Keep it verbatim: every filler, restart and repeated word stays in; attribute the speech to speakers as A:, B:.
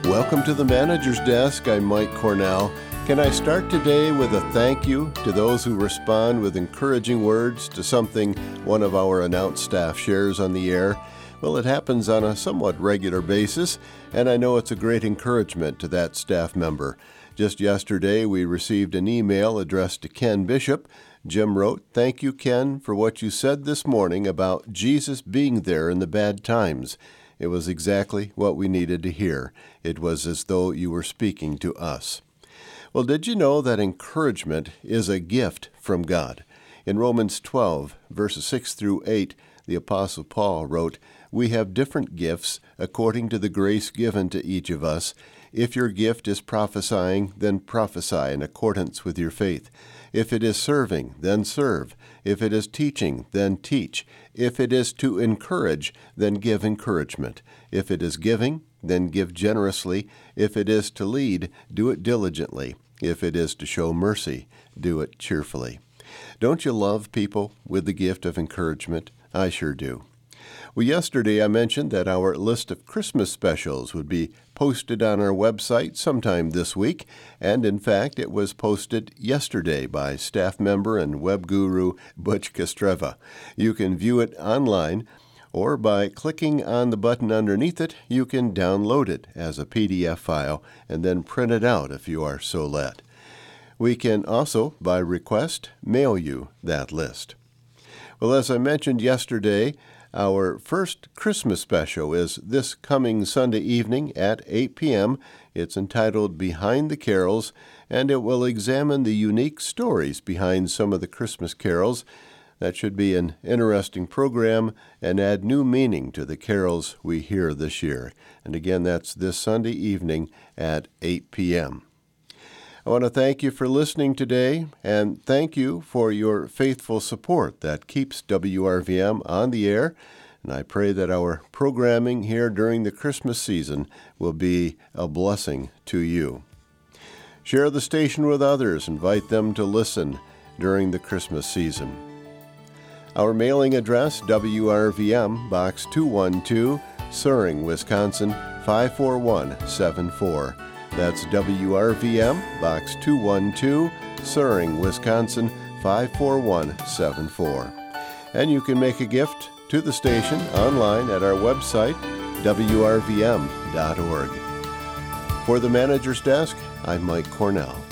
A: Welcome to the Manager's Desk. I'm Mike Cornell. Can I start today with a thank you to those who respond with encouraging words to something one of our announced staff shares on the air? Well, it happens on a somewhat regular basis, and I know it's a great encouragement to that staff member. Just yesterday, we received an email addressed to Ken Bishop. Jim wrote, "Thank you, Ken, for what you said this morning about Jesus being there in the bad times. It was exactly what we needed to hear. It was as though you were speaking to us." Well, did you know that encouragement is a gift from God? In Romans twelve, verses six through eight, the Apostle Paul wrote, "We have different gifts according to the grace given to each of us. If your gift is prophesying, then prophesy in accordance with your faith. If it is serving, then serve. If it is teaching, then teach. If it is to encourage, then give encouragement. If it is giving, then give generously. If it is to lead, do it diligently. If it is to show mercy, do it cheerfully." Don't you love people with the gift of encouragement? I sure do. Well, yesterday I mentioned that our list of Christmas specials would be posted on our website sometime this week, and in fact it was posted yesterday by staff member and web guru Butch Kostreva. You can view it online, or by clicking on the button underneath it, you can download it as a P D F file and then print it out if you are so led. We can also, by request, mail you that list. Well, as I mentioned yesterday, our first Christmas special is this coming Sunday evening at eight p.m. It's entitled Behind the Carols, and it will examine the unique stories behind some of the Christmas carols. That should be an interesting program and add new meaning to the carols we hear this year. And again, that's this Sunday evening at eight p.m. I want to thank you for listening today, and thank you for your faithful support that keeps W R V M on the air. And I pray that our programming here during the Christmas season will be a blessing to you. Share the station with others. Invite them to listen during the Christmas season. Our mailing address, W R V M, Box two one two, Suring, Wisconsin, five four one seven four. That's W R V M, Box two one two, Suring, Wisconsin, five four one seven four. And you can make a gift to the station online at our website, W R V M dot org. For the Manager's Desk, I'm Mike Cornell.